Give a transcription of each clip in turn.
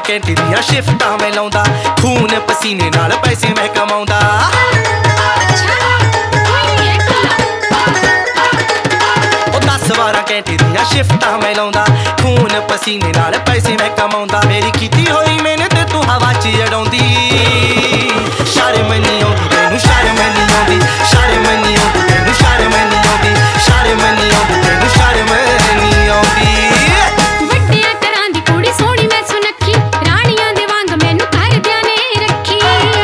ਘੰਟੇ ਦੀਆਂ ਸ਼ਿਫਟਾਂ ਮੈਂ ਲਾਉਂਦਾ, ਖੂਨ ਪਸੀਨੇ ਨਾਲ ਪੈਸੇ ਮੈਂ ਕਮਾਉਂਦਾ। ਉਹ 10-12 ਘੰਟੇ ਦੀਆਂ ਸ਼ਿਫਟਾਂ ਮੈਂ ਲਾਉਂਦਾ, ਖੂਨ ਪਸੀਨੇ ਨਾਲ ਪੈਸੇ ਮੈਂ ਕਮਾਉਂਦਾ। ਮੇਰੀ ਕੀਤੀ ਹੋਈ ਮਿਹਨਤ ਤੂੰ ਹਵਾ 'ਚ ਉਡਾਉਂਦੀ, ਸ਼ਰਮ ਨਹੀਂ ਆਉਂਦੀ ਤੈਨੂੰ, ਸ਼ਰਮ ਨਹੀਂ ਆਉਂਦੀ, ਸ਼ਰਮ ਨਹੀਂ ਆਉਂਦੀ ਤੈਨੂੰ, ਸ਼ਰਮ ਨਹੀਂ ਆਉਂਦੀ, ਸ਼ਰਮ ਨਹੀਂ ਆਉਂਦੀ ਤੈਨੂੰ, ਸ਼ਰਮ ਨਹੀਂ ਆਉਂਦੀ। ਵੱਡਿਆਂ ਘਰਾਂ ਦੀ ਕੁੜੀ ਸੋਹਣੀ ਮੈਂ ਸੁਨੱਖੀ, ਰਾਣੀਆਂ ਦੇ ਵਾਂਗ ਮੈਨੂੰ ਘਰਦਿਆਂ ਨੇ ਰੱਖੀ।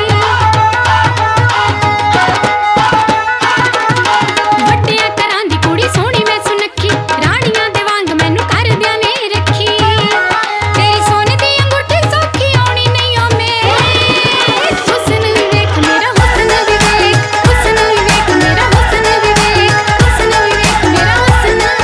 ਵੱਡਿਆਂ ਘਰਾਂ ਦੀ ਕੁੜੀ ਸੋਹਣੀ ਮੈਂ ਸੁਨੱਖੀ, ਰਾਣੀਆਂ ਦੇ ਵਾਂਗ ਮੈਨੂੰ ਘਰਦਿਆਂ ਨੇ ਰੱਖੀ। ਤੇਰੀ ਸੋਨੇ ਦੀ ਅੰਗੂਠੀ ਸੌਖੀ ਆਉਣੀ ਨਹੀਂ ਓ ਮੇਰੇ, ਹੁਸਨ ਵੀ ਵੇਖ ਮੇਰਾ, ਹੁਸਨ ਵੀ ਵੇਖ, ਹੁਸਨ ਵੀ ਵੇਖ ਮੇਰਾ, ਹੁਸਨ ਵੀ ਵੇਖ, ਹੁਸਨ ਵੀ ਵੇਖ ਮੇਰਾ, ਹੁਸਨ ਵੀ ਵੇਖ।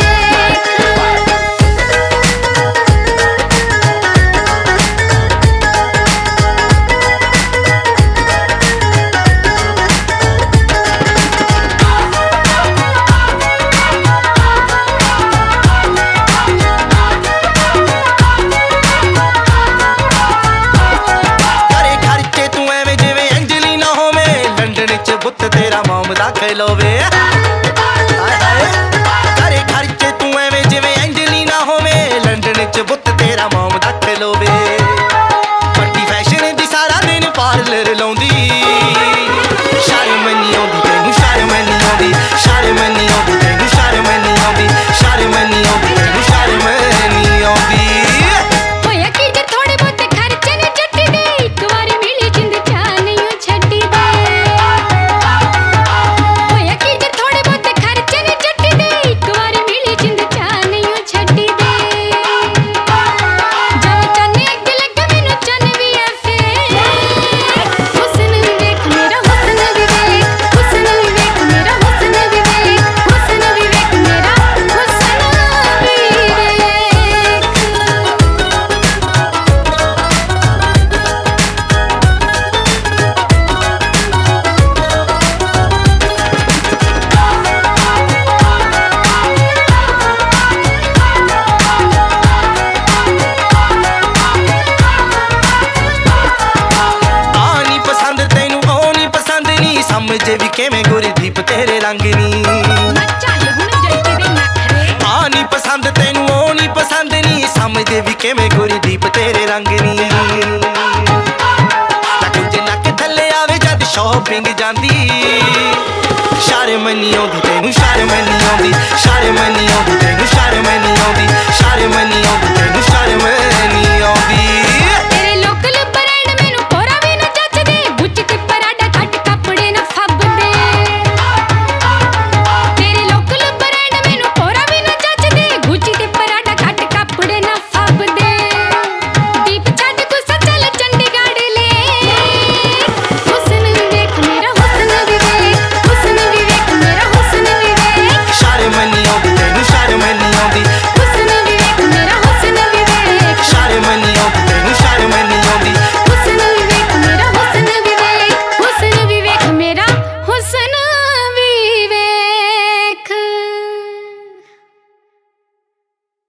ਘਰੇ ਖਰਚੇ ਤੂੰ ਐਵੇਂ ਜਿਵੇਂ ਐਂਜਲੀਨਾ ਹੋਵੇ, ਲੰਡਨ 'ਚ ਬੁੱਤ ਤੇਰਾ ਮੋਮ ਦਾ ਖਲੋਵੇ। ਹਾਏ ਹਾਏ, ਘਰੇ ਖਰਚੇ ਤੂੰ ਐਵੇਂ ਜਿਵੇਂ ਐਂਜਲੀਨਾ ਹੋਵੇ, ਲੰਡਨ 'ਚ ਬੁੱਤ ਤੇਰਾ ਮੋਮ ਦਾ ਖਲੋਵੇ। ਵੱਡੀ ਫੈਸ਼ਨ ਦੀ ਸਾਰਾ ਦਿਨ ਪਾਰਲਰ ਲਾਉਂਦੀ, ਸ਼ਰਮ ਨਹੀਂ ਆਉਂਦੀ ਤੈਨੂੰ, ਸ਼ਰਮ ਨਹੀਂ ਆਉਂਦੀ, ਸ਼ਰਮ ਨਹੀਂ ਆਉਂਦੀ ਤੈਨੂੰ, ਸ਼ਰਮ ਨਹੀਂ ਆਉਂਦੀ, ਸ਼ਰਮ ਨਹੀਂ ਆਉਂਦੀ ਤੈਨੂੰ, ਸ਼ਰਮ ਨਹੀਂ ਆਉਂਦੀ। ਹੋਇਆ ਕੀ ਜੇ ਥੋੜੇ ਬਹੁਤੇ ਖਰਚੇ ਨੇ ਜੱਟੀ ਦੇ, ਇੱਕ ਵਾਰੀ ਮਿਲੀ ਜਿੰਦ ਚਾਹ ਨਹੀਂ ਓ ਛੱਡੀ ਦੇ। ਹੋਇਆ ਕੀ ਜੇ ਥੋੜੇ ਬਹੁਤੇ ਖਰਚੇ ਨੇ ਜੱਟੀ ਦੇ, ਇੱਕ ਵਾਰੀ ਮਿਲੀ ਜਿੰਦ ਚਾਹ ਨਹੀਂ ਓ ਛੱਡੀ ਦੇ। ਜਦ ਚੰਨ ਅੱਗੇ ਲੱਗੇ ਮੈਨੂੰ ਚੰਨ ਵੀ ਐ ਫੇਰ, ਹੁਸਨ ਵੀ ਵੇਖ ਮੇਰਾ, ਹੁਸਨ ਵੀ ਵੇਖ, ਹੁਸਨ ਵੀ ਵੇਖ ਮੇਰਾ, ਹੁਸਨ ਵੀ ਵੇਖ, ਹੁਸਨ ਵੀ ਵੇਖ ਮੇਰਾ, ਹੁਸਨ ਵੀ ਵੇਖ। ਆ ਨੀ ਪਸੰਦ ਤੈਨੂੰ, ਉਹ ਨੀ ਪਸੰਦ ਨੀ, ਸਮਝ ਵੀ ਕਿਵੇਂ ਗੁਰਦੀਪ ਤੇਰੇ ਰੰਗ ਨੀ। ਨਾ ਚੱਲ ਹੁਣ ਜੱਟੀ ਦੇ ਨਖਰੇ, ਆ ਨੀ ਪਸੰਦ ਤੈਨੂੰ, ਉਹ ਨੀ ਪਸੰਦ ਨੀ, ਸਮਝ ਵੀ ਕਿਵੇਂ ਗੁਰਦੀਪ ਤੇਰੇ ਰੰਗ ਨੀ। ਲੱਗ ਜੇ ਨੱਕ ਥੱਲੇ ਆਵੇ ਜਦ ਸ਼ੋਪਿੰਗ ਜਾਂਦੀ, ਸ਼ਰਮ ਨਹੀਂ ਆਉਂਦੀ ਤੈਨੂੰ, ਸ਼ਰਮ ਨਹੀਂ ਆਉਂਦੀ, ਸ਼ਰਮ ਨਹੀਂ ਆਉਂਦੀ ਤੈਨੂੰ, ਸ਼ਰਮ ਨਹੀਂ ਆਉਂਦੀ, ਸ਼ਰਮ ਨਹੀਂ ਆਉਂਦੀ